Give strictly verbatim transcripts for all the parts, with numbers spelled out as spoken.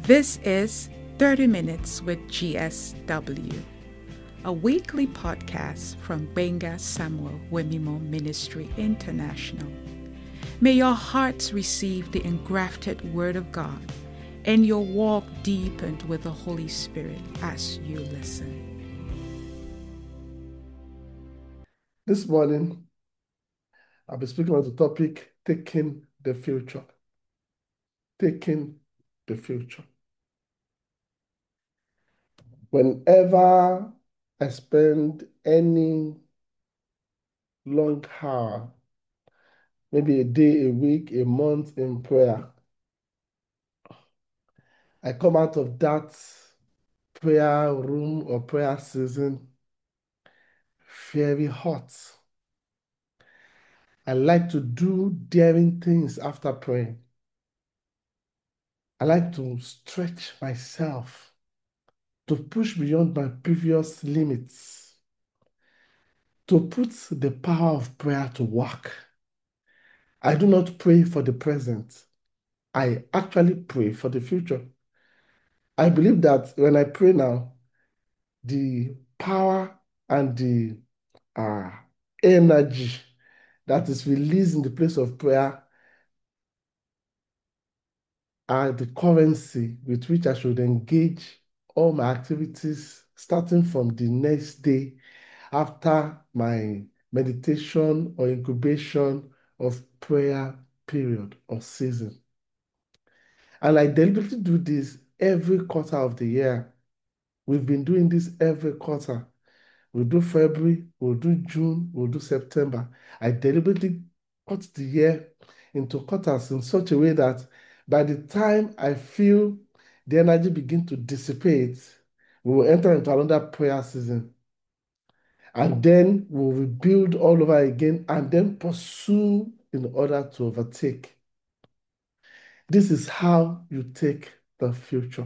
This is thirty Minutes with G S W, a weekly podcast from Benga Samuel Wemimo Ministry International. May your hearts receive the engrafted Word of God and your walk deepened with the Holy Spirit as you listen. This morning, I'll be speaking on the topic, taking the future. Taking the future. Whenever I spend any long hour, maybe a day, a week, a month in prayer, I come out of that prayer room or prayer season very hot. I like to do daring things after praying. I like to stretch myself to push beyond my previous limits, to put the power of prayer to work. I do not pray for the present. I actually pray for the future. I believe that when I pray now, the power and the uh, energy that is released in the place of prayer are the currency with which I should engage all my activities starting from the next day after my meditation or incubation of prayer period or season. And I deliberately do this every quarter of the year. We've been doing this every quarter. We'll do February, we'll do June, we'll do September. I deliberately cut the year into quarters in such a way that by the time I feel the energy begin to dissipate, we will enter into another prayer season. And then we'll rebuild all over again and then pursue in order to overtake. This is how you take the future.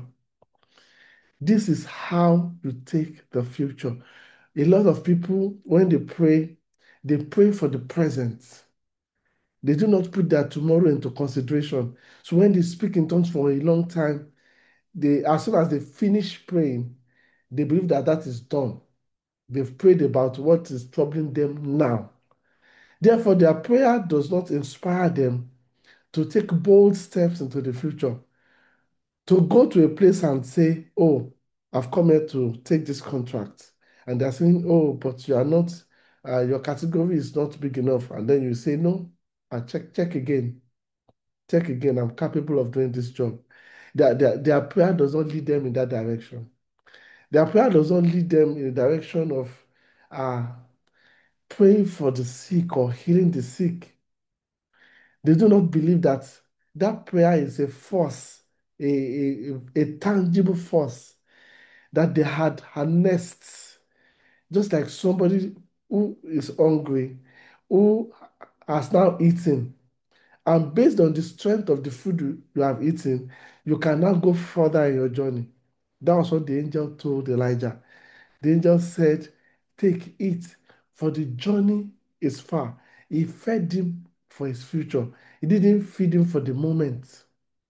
This is how you take the future. A lot of people, when they pray, they pray for the present. They do not put their tomorrow into consideration. So when they speak in tongues for a long time, they, as soon as they finish praying, they believe that that is done. They've prayed about what is troubling them now. Therefore, their prayer does not inspire them to take bold steps into the future, to go to a place and say, oh, I've come here to take this contract. And they're saying, oh, but you are not, uh, your category is not big enough. And then you say, no, I check, check again, check again. I'm capable of doing this job. Their, their, their prayer does not lead them in that direction. Their prayer does not lead them in the direction of uh, praying for the sick or healing the sick. They do not believe that that prayer is a force, a, a, a tangible force that they had harnessed, just like somebody who is hungry, who has now eaten. And based on the strength of the food you, you have eaten, you can now go further in your journey. That was what the angel told Elijah. The angel said, take, eat, for the journey is far. He fed him for his future. He didn't feed him for the moment.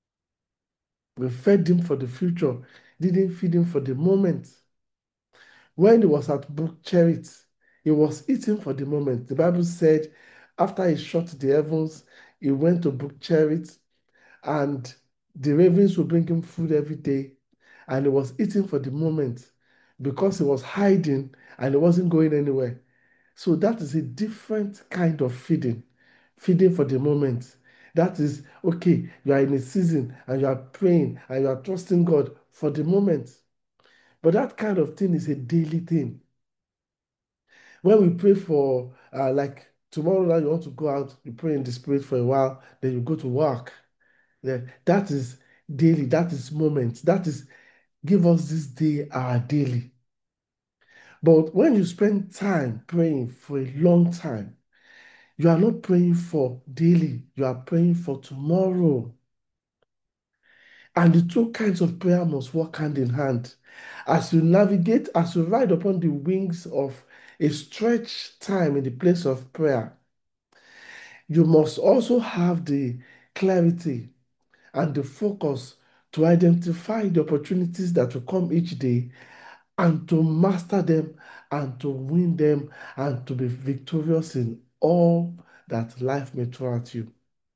We fed him for the future. He didn't feed him for the moment. When he was at Brook Cherith, he was eating for the moment. The Bible said, after he shut the heavens, he went to Brook Cherith, and the ravens would bring him food every day, and he was eating for the moment because he was hiding and he wasn't going anywhere. So that is a different kind of feeding, feeding for the moment. That is, okay, you are in a season and you are praying and you are trusting God for the moment. But that kind of thing is a daily thing. When we pray for, uh, like tomorrow now you want to go out, you pray in the spirit for a while, then you go to work. Yeah, that is daily, that is moment, that is give us this day our daily. But when you spend time praying for a long time, you are not praying for daily, you are praying for tomorrow. And the two kinds of prayer must work hand in hand. As you navigate, as you ride upon the wings of a stretched time in the place of prayer, you must also have the clarity and the focus to identify the opportunities that will come each day and to master them and to win them and to be victorious in all that life may throw at you.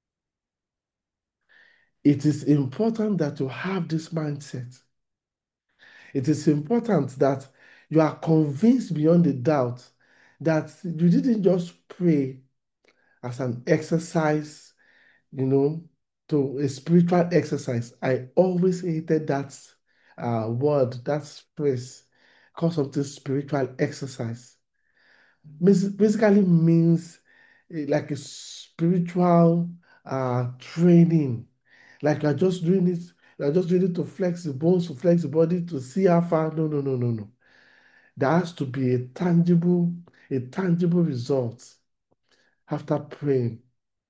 It is important that you have this mindset. It is important that you are convinced beyond a doubt that you didn't just pray as an exercise, you know, to a spiritual exercise. I always hated that uh, word, that phrase, called something spiritual exercise. Basically means eh, like a spiritual uh, training. Like you're just doing it, you're just doing it to flex the bones, to flex the body, to see how far. No, no, no, no, no. There has to be a tangible, a tangible result after praying.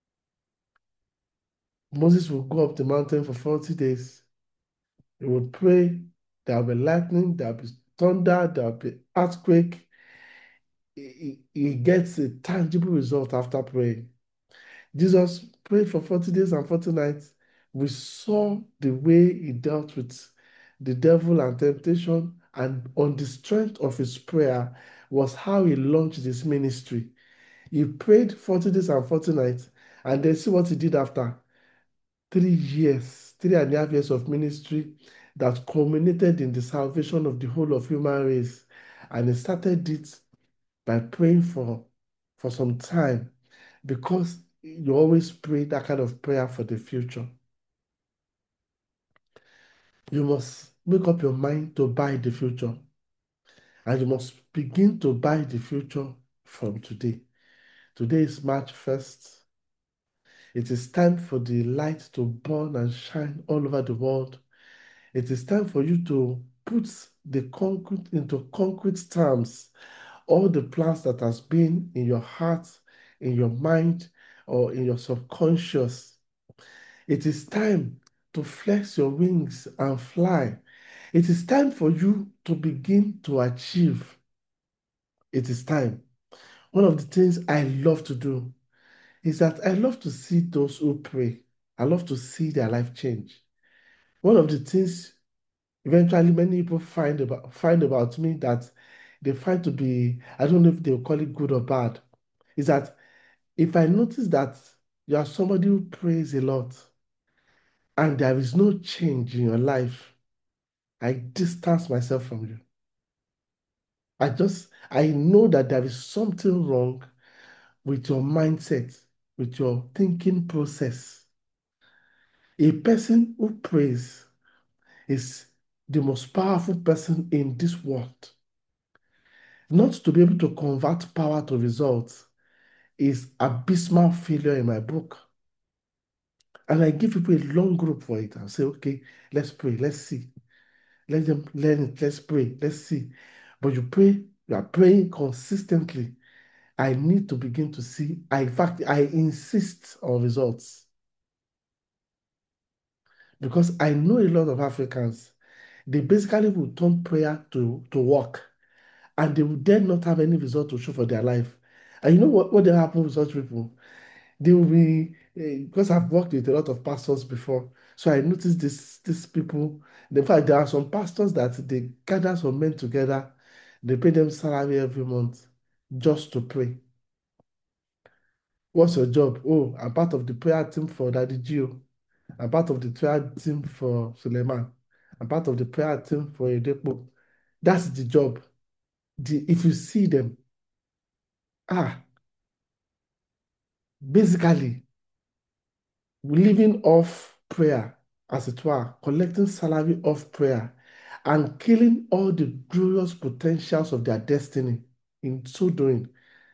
Moses will go up the mountain for forty days. He would pray, there'll be lightning, there'll be thunder, there'll be earthquake. He, he he gets a tangible result after praying. Jesus prayed for forty days and forty nights. We saw the way he dealt with the devil and temptation, and on the strength of his prayer was how he launched his ministry. He prayed forty days and forty nights, and then see what he did after three years, three and a half years of ministry that culminated in the salvation of the whole of human race. And he started it by praying for, for some time because you always pray that kind of prayer for the future. You must make up your mind to buy the future. And you must begin to buy the future from today. Today is March first. It is time for the light to burn and shine all over the world. It is time for you to put the concrete into concrete terms, all the plans that has been in your heart, in your mind, or in your subconscious. It is time to flex your wings and fly. It is time for you to begin to achieve. It is time. One of the things I love to do is that I love to see those who pray. I love to see their life change. One of the things eventually many people find about find about me that they find to be, I don't know if they'll call it good or bad, is that if I notice that you are somebody who prays a lot and there is no change in your life, I distance myself from you. I just, I know that there is something wrong with your mindset, with your thinking process. A person who prays is the most powerful person in this world. Not to be able to convert power to results is abysmal failure in my book. And I give people a long group for it. I'll say, okay, let's pray, let's see. Let them learn it, let's pray, let's see. But you pray, you are praying consistently. I need to begin to see. I, in fact, I insist on results. Because I know a lot of Africans, they basically will turn prayer to, to work, and they will then not have any result to show for their life. And you know what, what will happen with such people? They will be, eh, because I've worked with a lot of pastors before, so I noticed this, these people. In fact, there are some pastors that they gather some men together, they pay them salary every month just to pray. What's your job? Oh, I'm part of the prayer team for Daddy Gio. I'm part of the prayer team for Suleiman. I'm part of the prayer team for Edepo. That's the job. The, if you see them, ah, basically living off prayer, as it were, collecting salary off prayer, and killing all the glorious potentials of their destiny in so doing.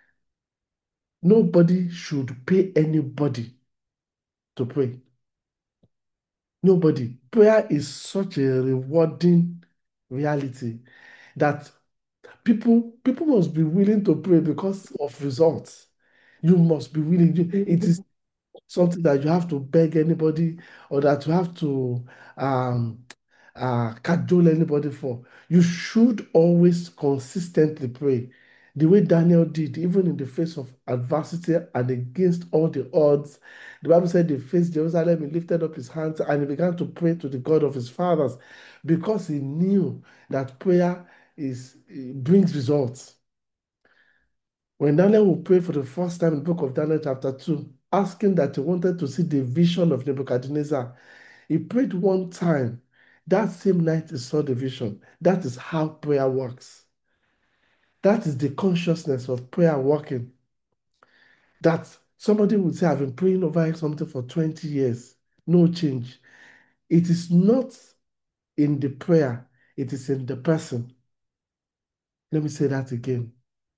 Nobody should pay anybody to pray. Nobody. Prayer is such a rewarding reality that people people must be willing to pray because of results. You must be willing. It is something that you have to beg anybody or that you have to um, uh, cajole anybody for. You should always consistently pray. the way Daniel did, even in the face of adversity and against all the odds. The Bible said he faced Jerusalem, he lifted up his hands and he began to pray to the God of his fathers because he knew that prayer is brings results. When Daniel would pray for the first time in the book of Daniel, chapter two, asking that he wanted to see the vision of Nebuchadnezzar, he prayed one time. That same night he saw the vision. That is how prayer works. That is the consciousness of prayer working. That somebody would say, I've been praying over something for twenty years, no change. It is not in the prayer, it is in the person. Let me say that again.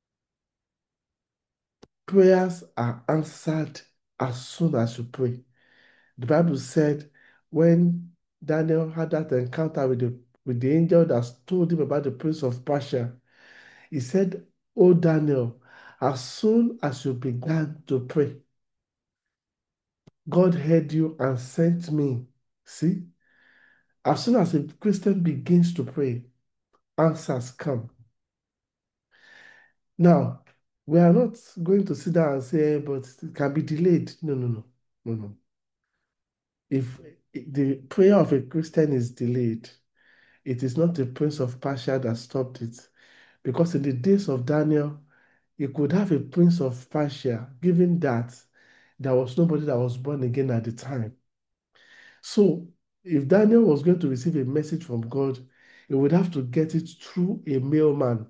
Prayers are answered as soon as you pray. The Bible said when Daniel had that encounter with the, with the angel that told him about the prince of Persia, he said, Oh Daniel, as soon as you began to pray, God heard you and sent me. See, as soon as a Christian begins to pray, answers come. Now, we are not going to sit down and say, but it can be delayed. No, no, no, no, no. If the prayer of a Christian is delayed, it is not the prince of Persia that stopped it. Because in the days of Daniel, you could have a prince of Persia, given that there was nobody that was born again at the time. So, if Daniel was going to receive a message from God, he would have to get it through a mailman,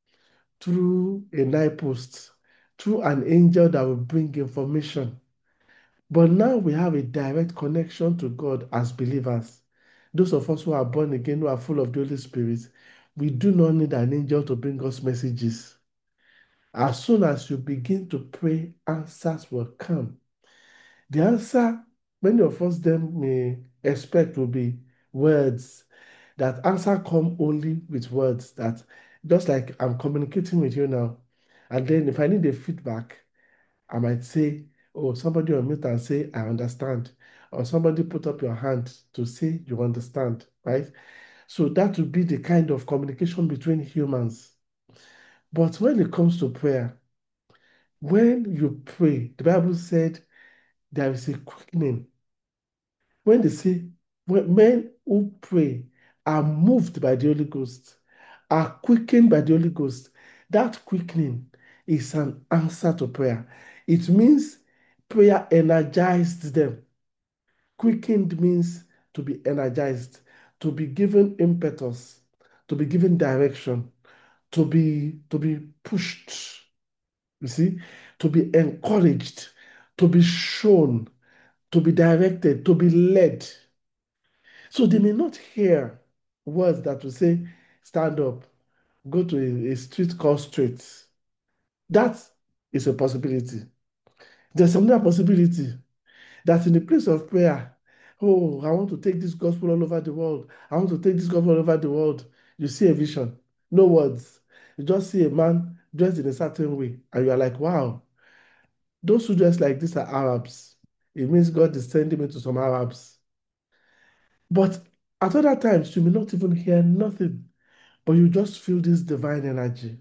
through a night post, through an angel that will bring information. But now we have a direct connection to God as believers. Those of us who are born again, who are full of the Holy Spirit, we do not need an angel to bring us messages. As soon as you begin to pray, answers will come. The answer many of us then may expect will be words. That answer come only with words. That just like I'm communicating with you now, and then if I need a feedback, I might say, oh, somebody unmute and say, I understand. Or somebody put up your hand to say you understand, right? So that would be the kind of communication between humans. But when it comes to prayer, when you pray, the Bible said there is a quickening. When they say, when men who pray are moved by the Holy Ghost, are quickened by the Holy Ghost, that quickening is an answer to prayer. It means prayer energized them. Quickened means to be energized, to be given impetus, to be given direction, to be to be pushed. You see, to be encouraged, to be shown, to be directed, to be led. So they may not hear words that will say, stand up, go to a, a street called straight. That is a possibility. There's another possibility that in the place of prayer, oh, I want to take this gospel all over the world. I want to take this gospel all over the world. You see a vision, no words. You just see a man dressed in a certain way, and you are like, wow, those who dress like this are Arabs. It means God is sending me to some Arabs. But at other times, you may not even hear nothing, but you just feel this divine energy.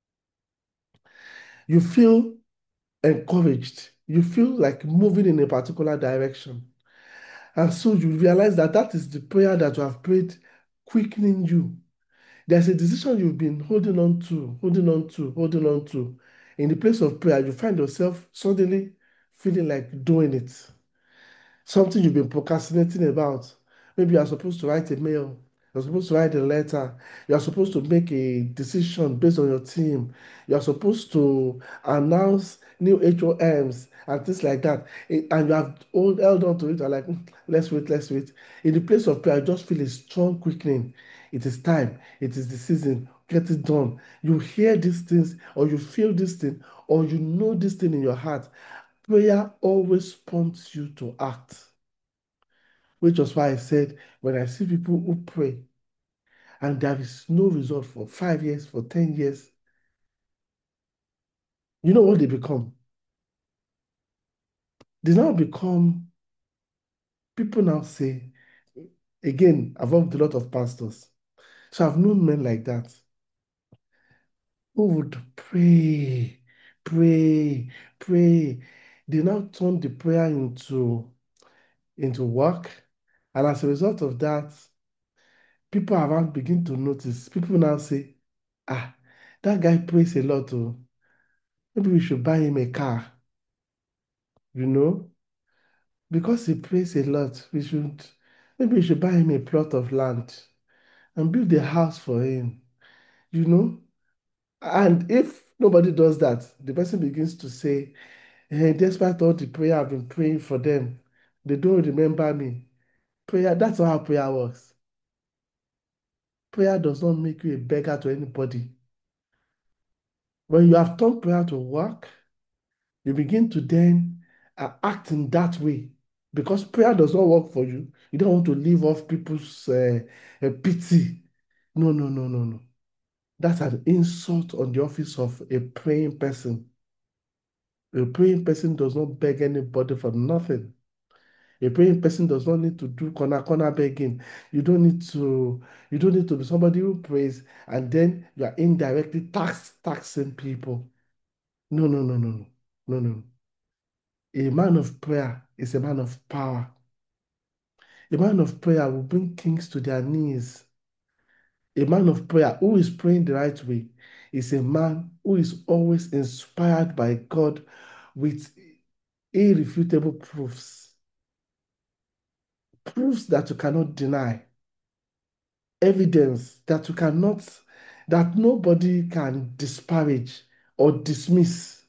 You feel encouraged. You feel like moving in a particular direction. And so you realize that that is the prayer that you have prayed, quickening you. There's a decision you've been holding on to, holding on to, holding on to. In the place of prayer, you find yourself suddenly feeling like doing it. Something you've been procrastinating about. Maybe you're supposed to write a mail, you're supposed to write a letter, you're supposed to make a decision based on your team, you're supposed to announce new H O Ms and things like that. Eh, And you have hold, held on to it, and like, "Mm, let's wait, let's wait." In the place of prayer, I just feel a strong quickening. It is time, it is the season, get it done. You hear these things, or you feel this thing, or you know this thing in your heart. Prayer always prompts you to act, which was why I said when I see people who pray and there is no result for five years, for ten years, you know what they become? They now become, people now say, again, I've worked with a lot of pastors. So I've known men like that who would pray, pray, pray. They now turn the prayer into, into work. And as a result of that, people around begin to notice. People now say, ah, that guy prays a lot. Oh. Maybe we should buy him a car, you know? Because he prays a lot, we should, maybe we should buy him a plot of land and build a house for him, you know? And if nobody does that, the person begins to say, hey, despite all the prayer I've been praying for them, they don't remember me. Prayer, that's not how prayer works. Prayer does not make you a beggar to anybody. When you have turned prayer to work, you begin to then uh, act in that way. Because prayer does not work for you. You don't want to live off people's uh, uh, pity. No, no, no, no, no. That's an insult on the office of a praying person. A praying person does not beg anybody for nothing. A praying person does not need to do corner corner begging. You don't need to, you don't need to be somebody who prays and then you are indirectly tax taxing people. No, no, no, no, no, no, no. A man of prayer is a man of power. A man of prayer will bring kings to their knees. A man of prayer who is praying the right way is a man who is always inspired by God with irrefutable proofs, proofs that you cannot deny, evidence that you cannot, that nobody can disparage or dismiss.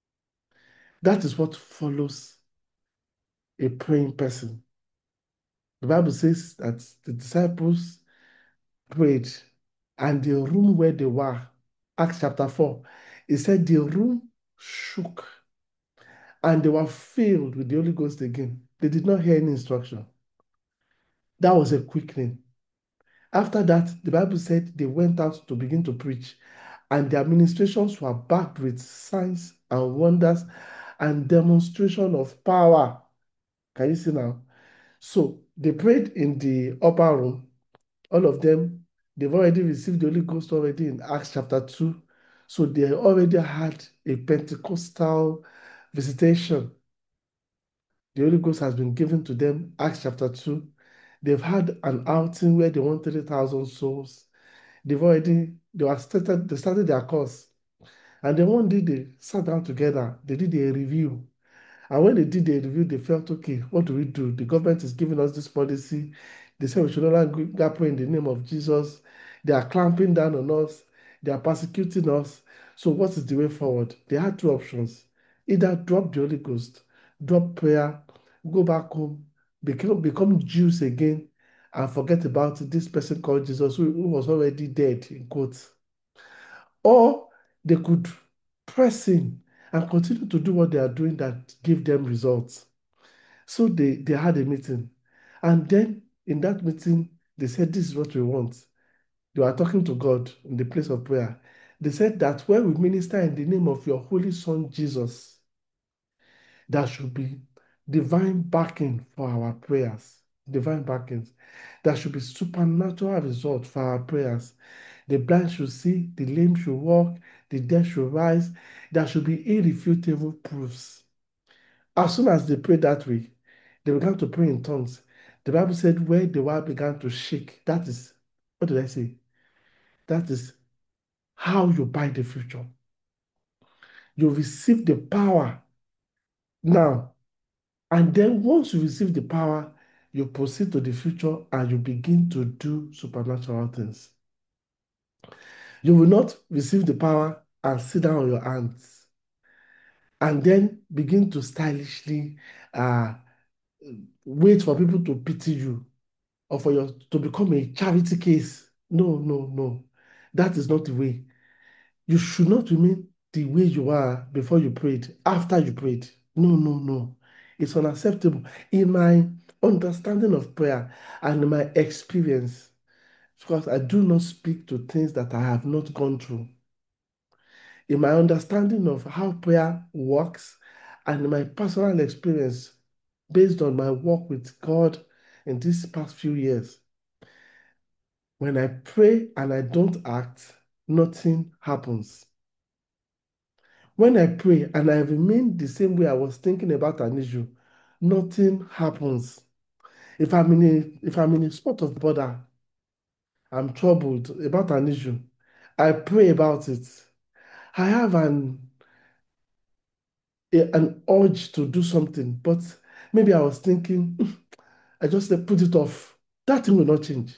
That is what follows a praying person. The Bible says that the disciples prayed, and the room where they were, Acts chapter four, it said the room shook and they were filled with the Holy Ghost again. They did not hear any instruction. That was a quickening. After that, the Bible said they went out to begin to preach, and their ministrations were backed with signs and wonders and demonstration of power. Can you see now? So they prayed in the upper room. All of them, they've already received the Holy Ghost already in Acts chapter two. So they already had a Pentecostal visitation. The Holy Ghost has been given to them, Acts chapter two. They've had an outing where they won thirty thousand souls. They've already, they were started, they started their course. And then one day they sat down together, they did a review. And when they did the review, they felt, okay, what do we do? The government is giving us this policy. They said we should no longer pray in the name of Jesus. They are clamping down on us. They are persecuting us. So what is the way forward? They had two options. Either drop the Holy Ghost, drop prayer, go back home, become, become Jews again, and forget about this person called Jesus who, who was already dead, in quotes. Or they could press in and continue to do what they are doing that give them results. So they, they had a meeting. And then in that meeting, they said, this is what we want. They were talking to God in the place of prayer. They said that when we minister in the name of your Holy Son, Jesus, there should be divine backing for our prayers. Divine backings. There should be supernatural results for our prayers. The blind should see, the lame should walk, the dead should rise. There should be irrefutable proofs. As soon as they prayed that way, they began to pray in tongues. The Bible said where the world began to shake. That is, what did I say? That is how you buy the future. You receive the power now. And then once you receive the power, you proceed to the future and you begin to do supernatural things. You will not receive the power and sit down on your hands and then begin to stylishly uh, wait for people to pity you or for your to become a charity case. No, no, no. That is not the way. You should not remain the way you are before you prayed, after you prayed. No, no, no. It's unacceptable. In my understanding of prayer and in my experience, because I do not speak to things that I have not gone through. In my understanding of how prayer works and in my personal experience based on my work with God in these past few years, when I pray and I don't act, nothing happens. When I pray and I remain the same way I was thinking about an issue, nothing happens. If I'm in a if I'm in a spot of bother, I'm troubled about an issue, I pray about it. I have an a- an urge to do something, but maybe I was thinking, I just said, put it off. That thing will not change.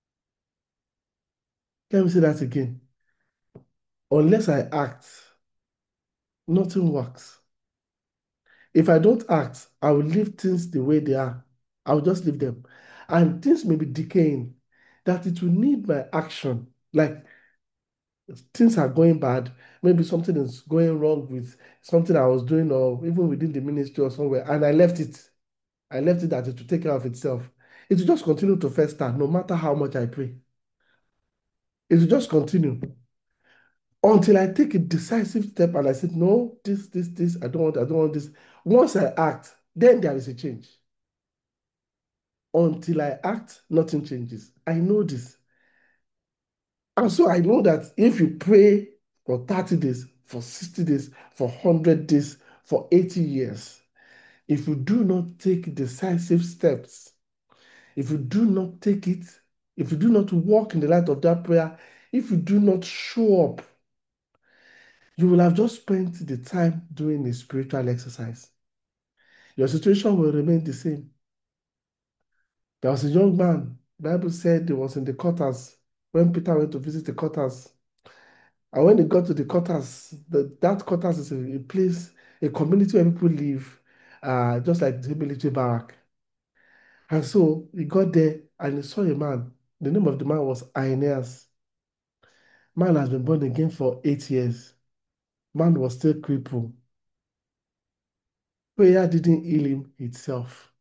Let me say that again. Unless I act, nothing works. If I don't act, I will leave things the way they are. I will just leave them. And things may be decaying, that it will need my action. Like things are going bad, maybe something is going wrong with something I was doing, or even within the ministry or somewhere, and I left it. I left it that it to take care of itself. It will just continue to fester no matter how much I pray. It will just continue until I take a decisive step and I said, no, this, this, this, I don't want, I don't want this. Once I act, then there is a change. Until I act, nothing changes. I know this. And so I know that if you pray for thirty days, for sixty days, for one hundred days, for eighty years, if you do not take decisive steps, if you do not take it, if you do not walk in the light of that prayer, if you do not show up, you will have just spent the time doing a spiritual exercise. Your situation will remain the same. There was a young man, the Bible said he was in the quarters when Peter went to visit the quarters. And when he got to the quarters, the, that quarters is a, a place, a community where people live, uh, just like the military barrack. And so he got there and he saw a man. The name of the man was Aeneas. Man has been born again for eight years. Man was still crippled. Prayer didn't heal him itself.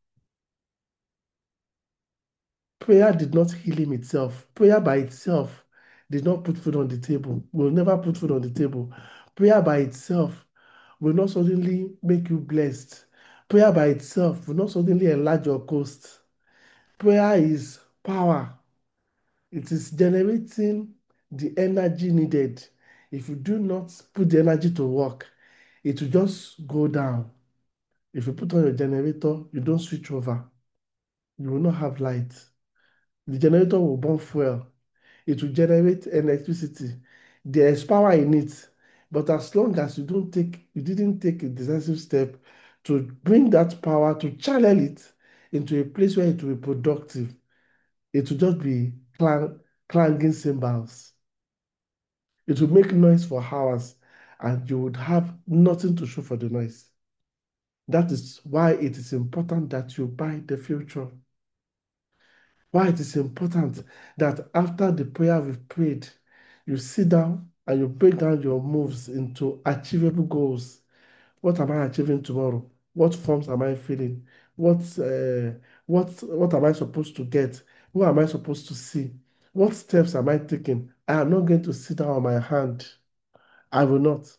Prayer did not heal him itself. Prayer by itself did not put food on the table, will never put food on the table. Prayer by itself will not suddenly make you blessed. Prayer by itself will not suddenly enlarge your coast. Prayer is power. It is generating the energy needed. If you do not put the energy to work, it will just go down. If you put on your generator, you don't switch over, you will not have light. The generator will burn fuel. It will generate electricity. There is power in it. But as long as you don't take, you didn't take a decisive step to bring that power, to channel it into a place where it will be productive, it will just be clang, clanging cymbals. It will make noise for hours, and you would have nothing to show for the noise. That is why it is important that you buy the future. Why it is important that after the prayer we've prayed, you sit down and you break down your moves into achievable goals. What am I achieving tomorrow? What forms am I filling? What uh, what what am I supposed to get? Who am I supposed to see? What steps am I taking? I am not going to sit down on my hand. I will not.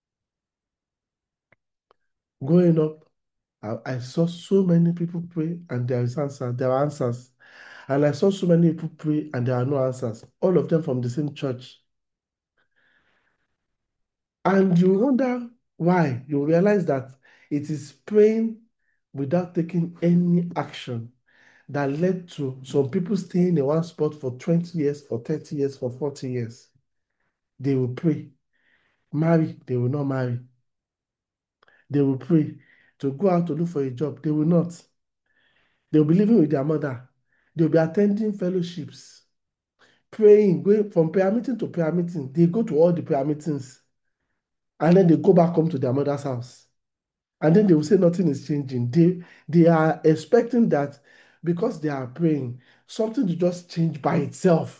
Growing up, I, I saw so many people pray and there is answer. There are answers. And I saw so many people pray and there are no answers. All of them from the same church. And you wonder why. You realize that it is praying without taking any action that led to some people staying in one spot for twenty years, for thirty years, for forty years. They will pray. Marry, they will not marry. They will pray to go out to look for a job. They will not. They will be living with their mother. They will be attending fellowships, praying, going from prayer meeting to prayer meeting. They go to all the prayer meetings and then they go back home to their mother's house. And then they will say nothing is changing. They, they are expecting that because they are praying, something to just change by itself.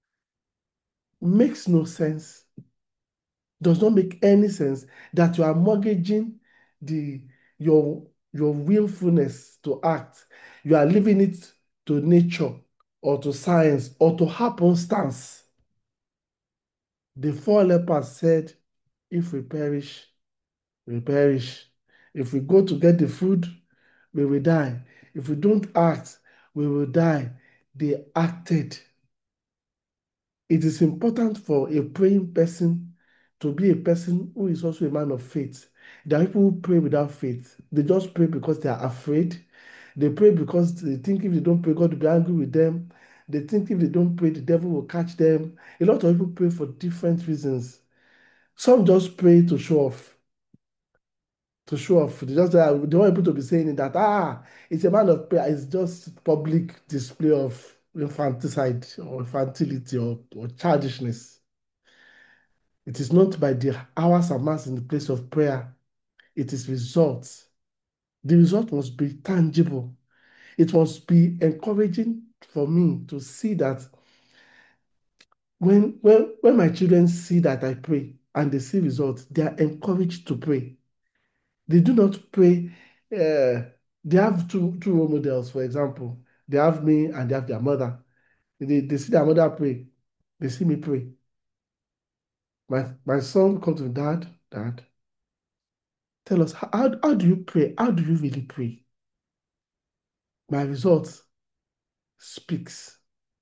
Makes no sense. Does not make any sense that you are mortgaging the your your willfulness to act. You are leaving it to nature or to science or to happenstance. The four lepers said, if we perish, we perish. If we go to get the food, we will die. If we don't act, we will die. They acted. It is important for a praying person to be a person who is also a man of faith. There are people who pray without faith. They just pray because they are afraid. They pray because they think if they don't pray, God will be angry with them. They think if they don't pray, the devil will catch them. A lot of people pray for different reasons. Some just pray to show off. To show off. They just uh, they want people to be saying that, ah, it's a man of prayer. It's just public display of infanticide or infantility or, or childishness. It is not by the hours amassed in the place of prayer. It is results. The result must be tangible. It must be encouraging for me to see that when, when, when my children see that I pray and they see results, they are encouraged to pray. They do not pray. Uh, they have two, two role models, for example. They have me and they have their mother. They, they see their mother pray. They see me pray. My, my son comes to me, Dad, Dad, tell us, how, how do you pray? How do you really pray? My result speaks,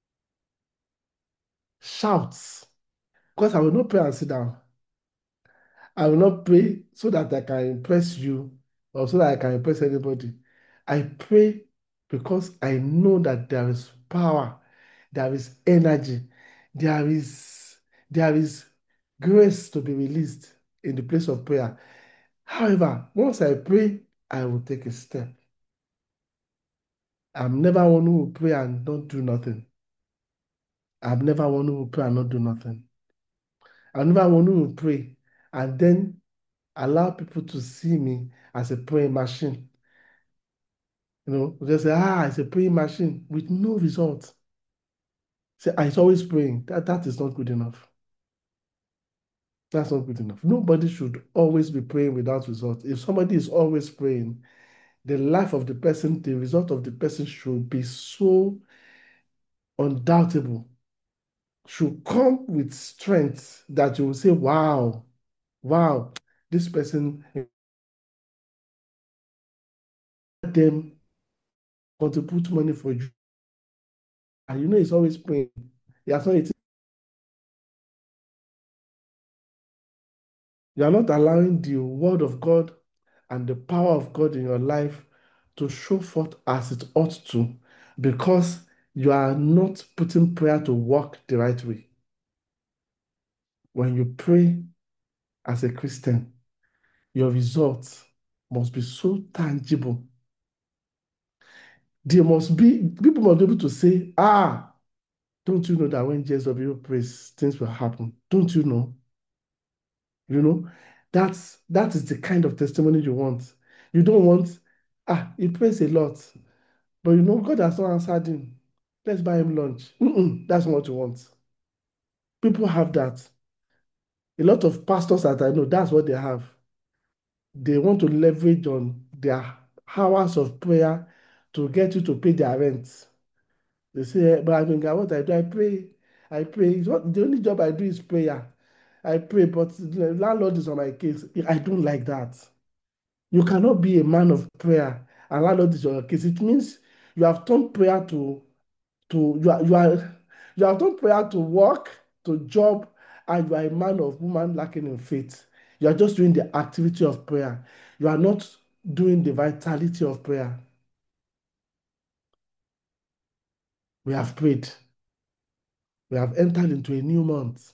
shouts, because I will not pray and sit down. I will not pray so that I can impress you or so that I can impress anybody. I pray because I know that there is power, there is energy, there is there is grace to be released in the place of prayer. However, once I pray, I will take a step. I'm never one who will pray and don't do nothing. I'm never one who will pray and not do nothing. I'm never one who will pray and then allow people to see me as a praying machine. You know, they say, ah, it's a praying machine with no result. Say, ah, it's always praying. That, that is not good enough. That's not good enough. Nobody should always be praying without result. If somebody is always praying, the life of the person, the result of the person should be so undoubtable, should come with strength that you will say, wow, wow, this person, them contribute money for you. And you know, he's always praying. He has not eaten. You are not allowing the word of God and the power of God in your life to show forth as it ought to because you are not putting prayer to work the right way. When you pray as a Christian, your results must be so tangible. There must be, people must be able to say, ah, don't you know that when J S W prays, things will happen? Don't you know? You know, that's that is the kind of testimony you want. You don't want, ah, he prays a lot, but you know, God has not answered him. Let's buy him lunch. Mm-mm, that's not what you want. People have that. A lot of pastors that I know, that's what they have. They want to leverage on their hours of prayer to get you to pay their rent. They say, "Eh, but I mean, what I do, I pray. I pray. It's what, the only job I do is prayer. I pray, but the landlord is on my case. I don't like that. You cannot be a man of prayer and landlord is on your case. It means you have turned prayer to to you are you are you have done prayer to work, to job, and you are a man or woman lacking in faith. You are just doing the activity of prayer. You are not doing the vitality of prayer. We have prayed. We have entered into a new month.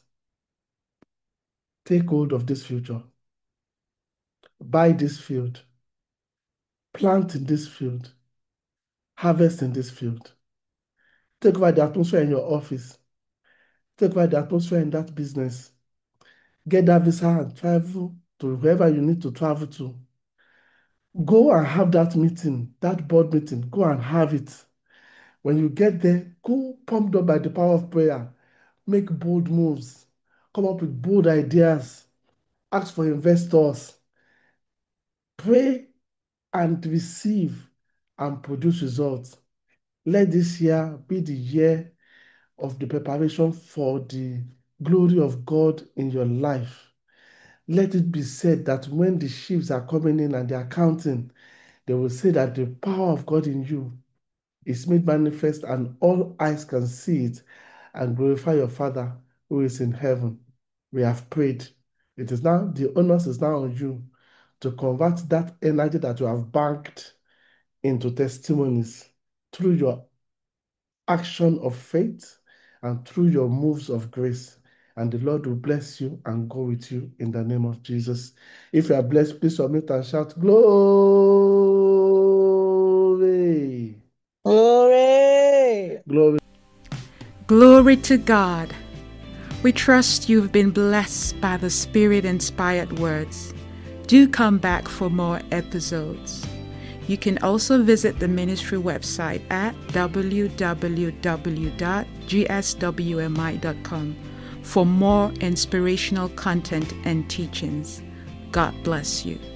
Take hold of this future. Buy this field. Plant in this field. Harvest in this field. Take over the atmosphere in your office. Take over the atmosphere in that business. Get that visa and travel to wherever you need to travel to. Go and have that meeting, that board meeting. Go and have it. When you get there, go pumped up by the power of prayer. Make bold moves. Come up with bold ideas. Ask for investors. Pray and receive and produce results. Let this year be the year of the preparation for the glory of God in your life. Let it be said that when the sheaves are coming in and they are counting, they will say that the power of God in you is made manifest and all eyes can see it and glorify your Father who is in heaven. We have prayed. It is now, the onus is now on you to convert that energy that you have banked into testimonies through your action of faith and through your moves of grace. And the Lord will bless you and go with you in the name of Jesus. If you are blessed, please submit and shout, glory. Glory. Glory. Glory to God. We trust you've been blessed by the Spirit-inspired words. Do come back for more episodes. You can also visit the ministry website at w w w dot g s w m i dot com for more inspirational content and teachings. God bless you.